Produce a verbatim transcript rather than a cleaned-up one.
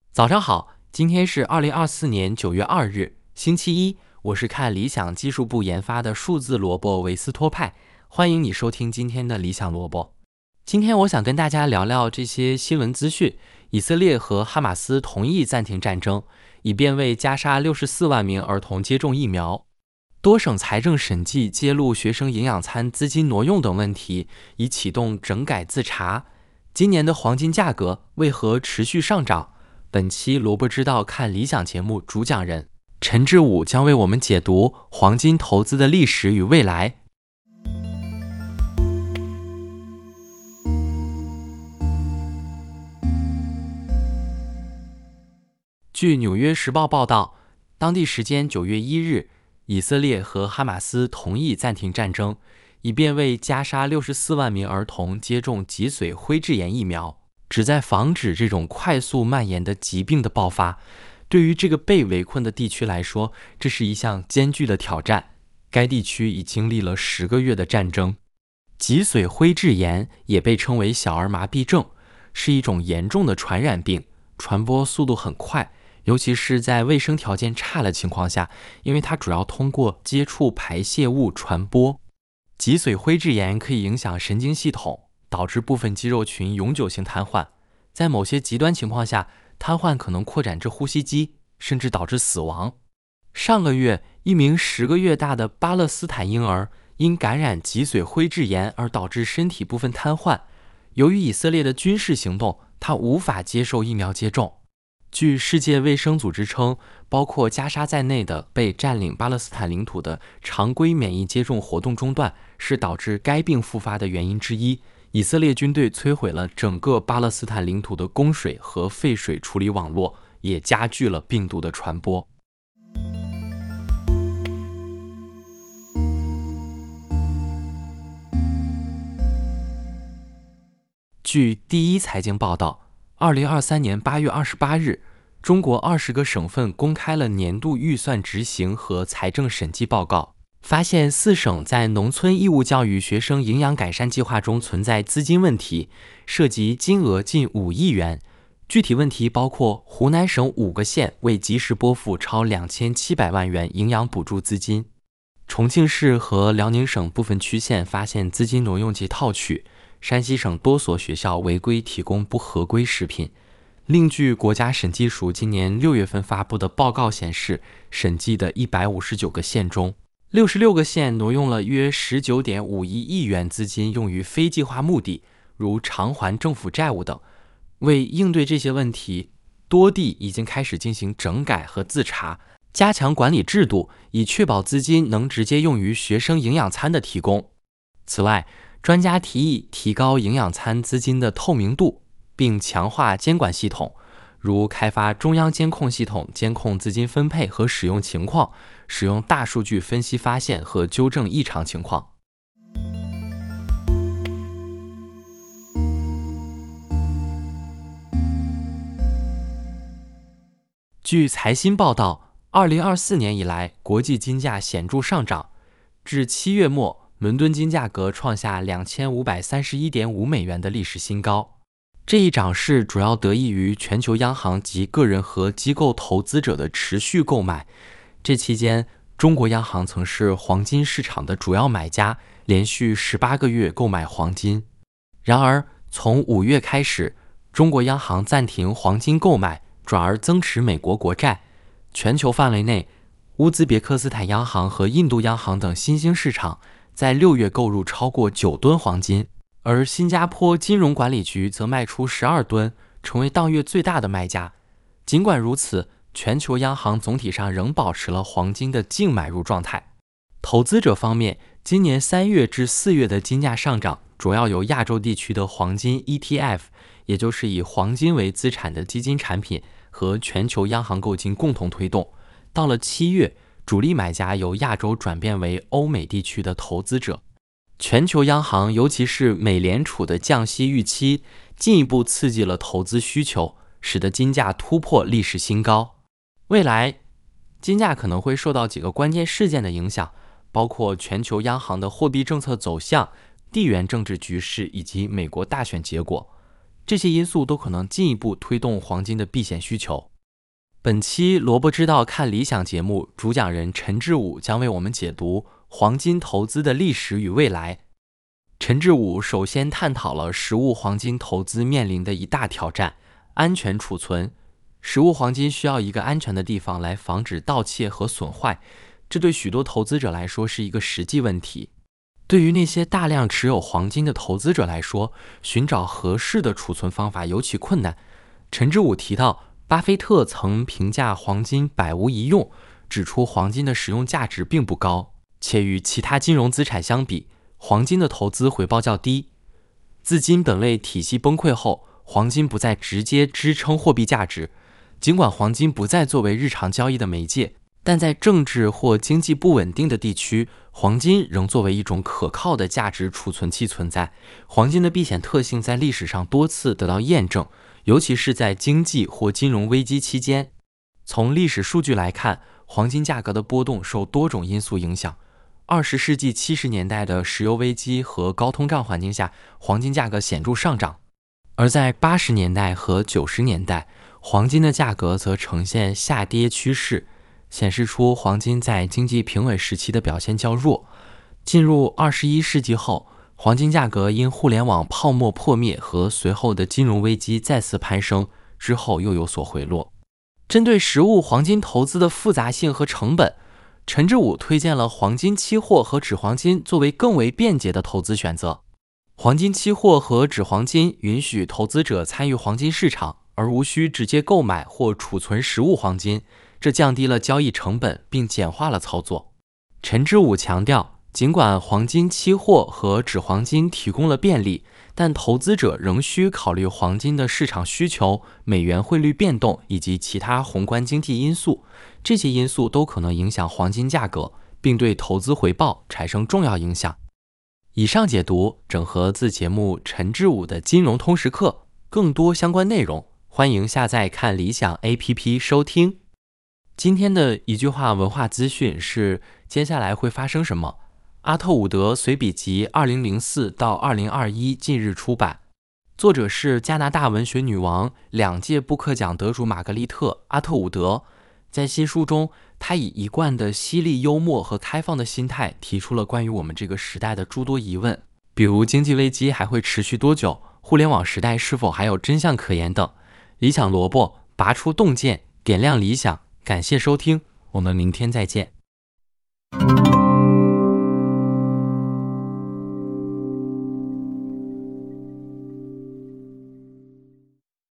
早上好，今天是二零二四年九月二日，星期一。我是看理想技术部研发的数字萝卜维斯托派，欢迎你收听今天的理想萝卜。今天我想跟大家聊聊这些新闻资讯。以色列和哈马斯同意暂停战争，以便为加沙六十四万名儿童接种疫苗。多省财政审计揭露学生营养餐资金挪用等问题，已启动整改自查。今年的黄金价格为何持续上涨？本期萝卜知道看理想节目主讲人陈志武将为我们解读黄金投资的历史与未来。据纽约时报报道，当地时间九月一日，以色列和哈马斯同意暂停战争，以便为加沙六十四万名儿童接种脊髓灰质炎疫苗，旨在防止这种快速蔓延的疾病的爆发。对于这个被围困的地区来说，这是一项艰巨的挑战。该地区已经历了十个月的战争。脊髓灰质炎也被称为小儿麻痹症，是一种严重的传染病，传播速度很快，尤其是在卫生条件差的情况下，因为它主要通过接触排泄物传播。脊髓灰质炎可以影响神经系统，导致部分肌肉群永久性瘫痪。在某些极端情况下，瘫痪可能扩展至呼吸机，甚至导致死亡。上个月，一名十个月大的巴勒斯坦婴儿因感染脊髓灰质炎而导致身体部分瘫痪。由于以色列的军事行动，他无法接受疫苗接种。据世界卫生组织称，包括加沙在内的被占领巴勒斯坦领土的常规免疫接种活动中断，是导致该病复发的原因之一。以色列军队摧毁了整个巴勒斯坦领土的供水和废水处理网络，也加剧了病毒的传播。据第一财经报道，二零二三年八月二十八日，中国二十个省份公开了年度预算执行和财政审计报告，发现四省在农村义务教育学生营养改善计划中存在资金问题，涉及金额近五亿元。具体问题包括湖南省五个县未及时拨付超两千七百万元营养补助资金，重庆市和辽宁省部分区县发现资金挪用及套取，山西省多所学校违规提供不合规食品。另据国家审计署今年六月份发布的报告显示，审计的一百五十九个县中，六十六个县挪用了约 十九点五一亿元资金用于非计划目的，如偿还政府债务等。为应对这些问题，多地已经开始进行整改和自查，加强管理制度，以确保资金能直接用于学生营养餐的提供。此外，专家提议提高营养餐资金的透明度，并强化监管系统，如开发中央监控系统监控资金分配和使用情况，使用大数据分析发现和纠正异常情况。据财新报道，二零二四年以来，国际金价显著上涨，至七月末，伦敦金价格创下两千五百三十一点五美元的历史新高。这一涨势主要得益于全球央行及个人和机构投资者的持续购买。这期间，中国央行曾是黄金市场的主要买家，连续十八个月购买黄金。然而，从五月开始，中国央行暂停黄金购买，转而增持美国国债。全球范围内，乌兹别克斯坦央行和印度央行等新兴市场在六月购入超过九吨黄金，而新加坡金融管理局则卖出十二吨，成为当月最大的卖家。尽管如此，全球央行总体上仍保持了黄金的净买入状态。投资者方面，今年三月至四月的金价上涨主要由亚洲地区的黄金 E T F， 也就是以黄金为资产的基金产品和全球央行购金共同推动。到了七月，主力买家由亚洲转变为欧美地区的投资者。全球央行，尤其是美联储的降息预期，进一步刺激了投资需求，使得金价突破历史新高。未来，金价可能会受到几个关键事件的影响，包括全球央行的货币政策走向、地缘政治局势以及美国大选结果。 这些因素都可能进一步推动黄金的避险需求。本期萝卜知道看理想节目主讲人陈志武将为我们解读黄金投资的历史与未来。陈志武首先探讨了实物黄金投资面临的一大挑战：安全储存。实物黄金需要一个安全的地方来防止盗窃和损坏，这对许多投资者来说是一个实际问题。对于那些大量持有黄金的投资者来说，寻找合适的储存方法尤其困难。陈志武提到，巴菲特曾评价黄金百无一用，指出黄金的实用价值并不高，且与其他金融资产相比，黄金的投资回报较低。自金本位体系崩溃后，黄金不再直接支撑货币价值。尽管黄金不再作为日常交易的媒介，但在政治或经济不稳定的地区，黄金仍作为一种可靠的价值储存器存在。黄金的避险特性在历史上多次得到验证，尤其是在经济或金融危机期间。从历史数据来看，黄金价格的波动受多种因素影响。二十世纪七十年代的石油危机和高通胀环境下，黄金价格显著上涨；而在八十年代和九十年代，黄金的价格则呈现下跌趋势，显示出黄金在经济平稳时期的表现较弱。进入二十一世纪后，黄金价格因互联网泡沫破灭和随后的金融危机再次攀升，之后又有所回落。针对实物黄金投资的复杂性和成本，陈志武推荐了黄金期货和纸黄金作为更为便捷的投资选择。黄金期货和纸黄金允许投资者参与黄金市场，而无需直接购买或储存实物黄金，这降低了交易成本并简化了操作。陈志武强调，尽管黄金期货和纸黄金提供了便利，但投资者仍需考虑黄金的市场需求、美元汇率变动以及其他宏观经济因素，这些因素都可能影响黄金价格，并对投资回报产生重要影响。以上解读整合自节目陈志武的金融通识课，更多相关内容欢迎下载看理想 A P P 收听。今天的一句话文化资讯是接下来会发生什么。阿特伍德随笔集二零零四到二零二一近日出版，作者是加拿大文学女王、两届布克奖得主玛格丽特·阿特伍德。在新书中，她以一贯的犀利幽默和开放的心态提出了关于我们这个时代的诸多疑问，比如经济危机还会持续多久，互联网时代是否还有真相可言等。理想萝卜拔出洞见，点亮理想。感谢收听，我们明天再见。